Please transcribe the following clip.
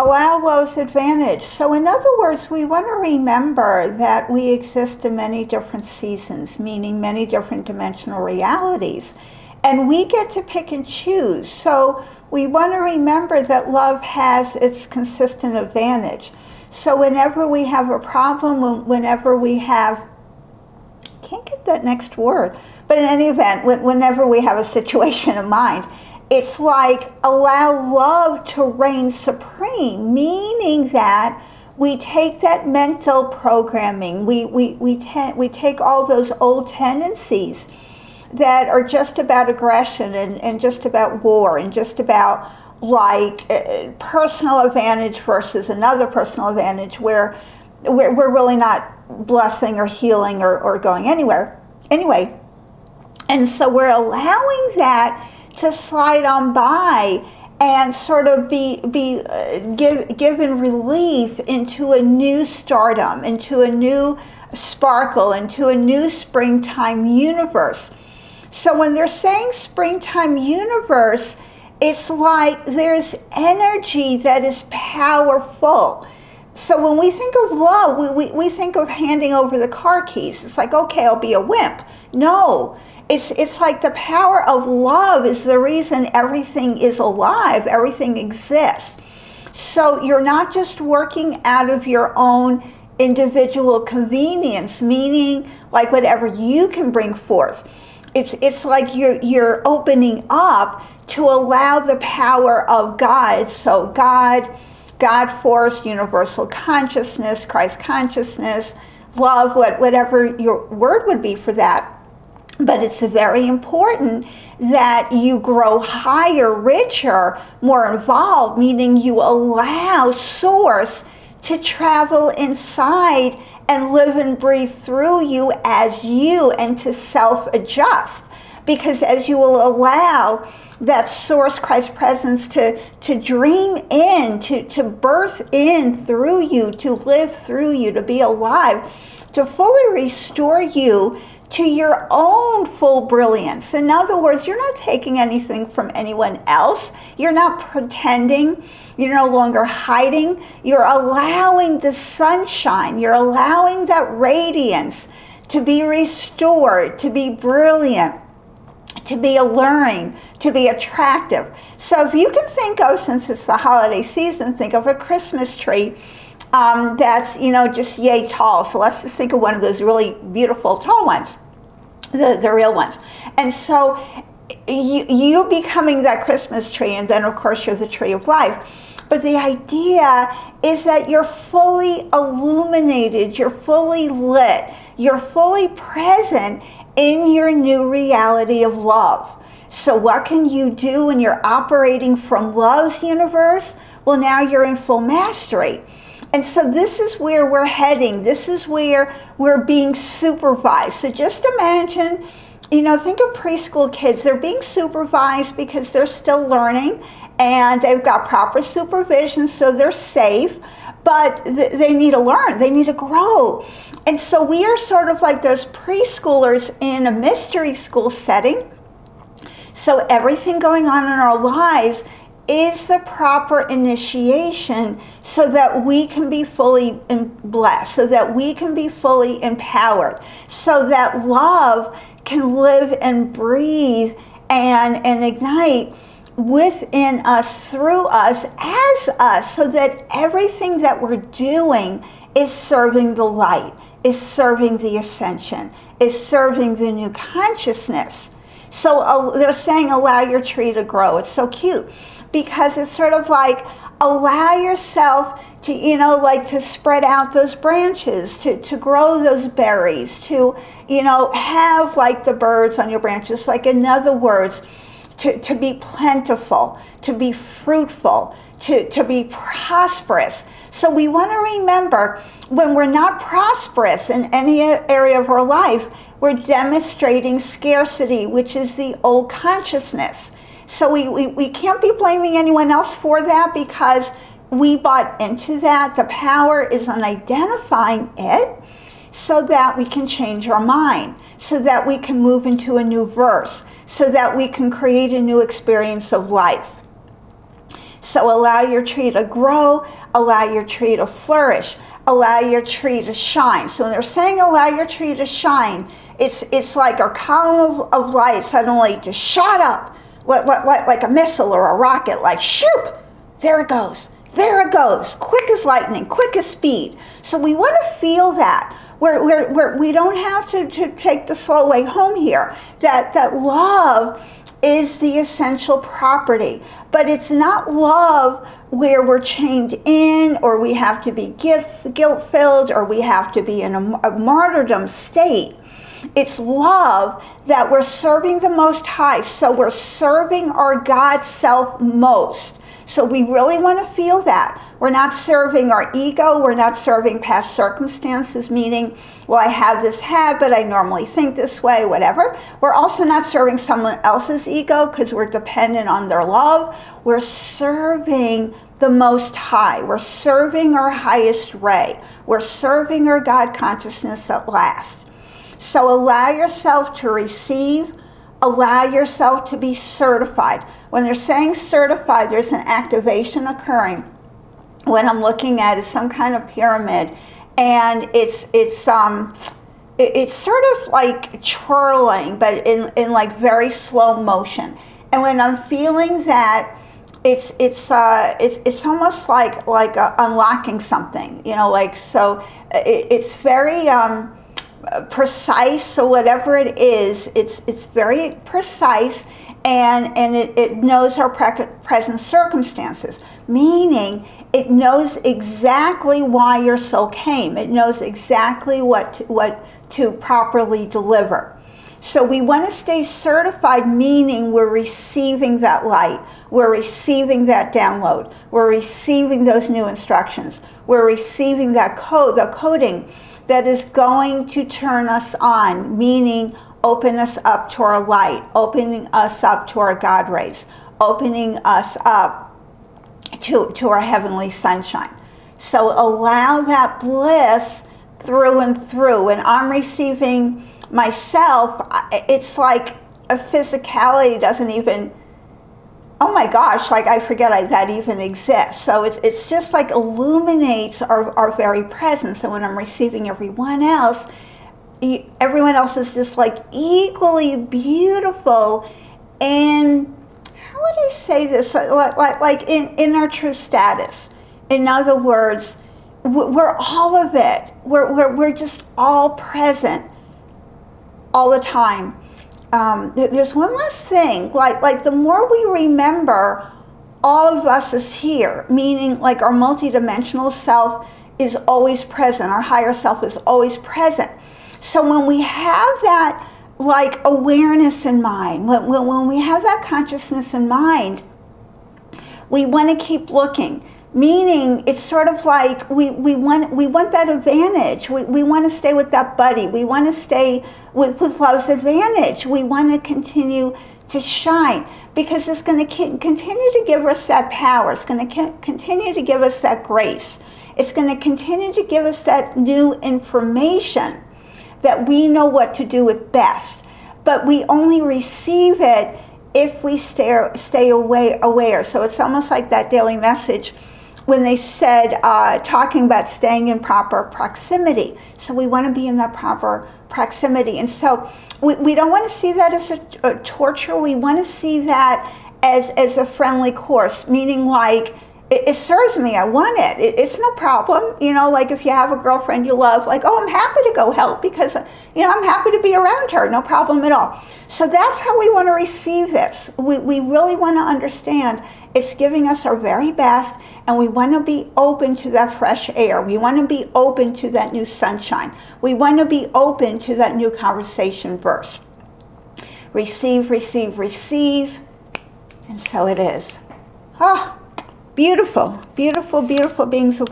Allow love's advantage. So in other words, we want to remember that we exist in many different seasons, meaning many different dimensional realities. And we get to pick and choose. So we want to remember that love has its consistent advantage. So whenever we have a problem, whenever we have, can't get that next word, but in any event, whenever we have a situation in mind, it's like allow love to reign supreme, meaning that we take that mental programming, we take all those old tendencies that are just about aggression and just about war and just about like personal advantage versus another personal advantage where we're really not blessing or healing or going anywhere. Anyway, and so we're allowing that to slide on by and sort of be given relief into a new stardom, into a new sparkle, into a new springtime universe. So when they're saying springtime universe, it's like there's energy that is powerful. So when we think of love, we think of handing over the car keys. It's like, okay, I'll be a wimp. No, it's like the power of love is the reason everything is alive, everything exists. So you're not just working out of your own individual convenience, meaning like whatever you can bring forth. It's like you're opening up to allow the power of God. So God force, universal consciousness, Christ consciousness, love, whatever your word would be for that. But it's very important that you grow higher, richer, more involved, meaning you allow Source to travel inside and live and breathe through you as you and to self-adjust. Because as you will allow that Source Christ presence to dream in, to birth in through you, to live through you, to be alive, to fully restore you to your own full brilliance. In other words, you're not taking anything from anyone else. You're not pretending. You're no longer hiding. You're allowing the sunshine. You're allowing that radiance to be restored, to be brilliant, to be alluring, to be attractive. So if you can think of, since it's the holiday season, think of a Christmas tree that's, just yay tall. So let's just think of one of those really beautiful tall ones, the real ones. And so you becoming that Christmas tree, and then of course you're the tree of life. But the idea is that you're fully illuminated, you're fully lit, you're fully present in your new reality of love. So what can you do when you're operating from love's universe? Well, now you're in full mastery. And so this is where we're heading. This is where we're being supervised. So just imagine, think of preschool kids. They're being supervised because they're still learning and they've got proper supervision, so they're safe, but they need to learn. They need to grow. And so we are sort of like those preschoolers in a mystery school setting. So everything going on in our lives is the proper initiation so that we can be fully blessed, so that we can be fully empowered, so that love can live and breathe and ignite within us, through us, as us, so that everything that we're doing is serving the light, is serving the ascension, is serving the new consciousness. So they're saying allow your tree to grow. It's so cute because it's sort of like allow yourself to, to spread out those branches, to grow those berries, to, have like the birds on your branches. Like in other words, to be plentiful, to be fruitful, to be prosperous. So we want to remember when we're not prosperous in any area of our life, we're demonstrating scarcity, which is the old consciousness. So we can't be blaming anyone else for that because we bought into that. The power is on identifying it so that we can change our mind, so that we can move into a new verse, so that we can create a new experience of life. So allow your tree to grow, allow your tree to flourish, allow your tree to shine. So when they're saying allow your tree to shine, it's like a column of light suddenly just shot up, like a missile or a rocket, like shoop, there it goes. There it goes, quick as lightning, quick as speed. So we want to feel that. We don't have to take the slow way home here. That love is the essential property. But it's not love where we're chained in, or we have to be guilt-filled, or we have to be in a martyrdom state. It's love that we're serving the Most High. So we're serving our God self most. So we really want to feel that. We're not serving our ego. We're not serving past circumstances, meaning, well, I have this habit, I normally think this way, whatever. We're also not serving someone else's ego because we're dependent on their love. We're serving the Most High. We're serving our highest ray. We're serving our God consciousness at last. So allow yourself to receive. Allow yourself to be certified. When they're saying certified, there's an activation occurring. What I'm looking at is some kind of pyramid, and it's sort of like twirling, but in like very slow motion. And when I'm feeling that, it's almost like unlocking something, like so. It's very precise. So whatever it is, it's very precise, and it knows our present circumstances, meaning it knows exactly why your soul came. It knows exactly what to properly deliver. So we want to stay certified, meaning we're receiving that light, we're receiving that download, we're receiving those new instructions, we're receiving that code, the coding that is going to turn us on, meaning open us up to our light, opening us up to our God rays, opening us up to our heavenly sunshine. So allow that bliss through and through. And I'm receiving myself, it's like a physicality doesn't even, oh my gosh, like I forget that even exists. So it's just like illuminates our very presence. And when I'm receiving everyone else is just like equally beautiful. And how would I say this? Like in our true status. In other words, we're all of it. We're just all present all the time. There's one last thing. Like the more we remember, all of us is here. Meaning, like our multidimensional self is always present. Our higher self is always present. So when we have that like awareness in mind, when we have that consciousness in mind, we want to keep looking. Meaning it's sort of like we want that advantage. We want to stay with that buddy. We want to stay with love's advantage. We want to continue to shine because it's going to continue to give us that power. It's going to continue to give us that grace. It's going to continue to give us that new information that we know what to do with best. But we only receive it if we stay aware. So it's almost like that daily message when they said, talking about staying in proper proximity. So we want to be in that proper proximity. And so we don't want to see that as a torture. We want to see that as a friendly course, meaning like, it serves me, I want it. It's no problem. Like if you have a girlfriend you love, like, oh, I'm happy to go help because, I'm happy to be around her. No problem at all. So that's how we want to receive this. We really want to understand it's giving us our very best, and we want to be open to that fresh air. We want to be open to that new sunshine. We want to be open to that new conversation verse. Receive, receive, receive. And so it is. Beautiful, beautiful, beautiful beings of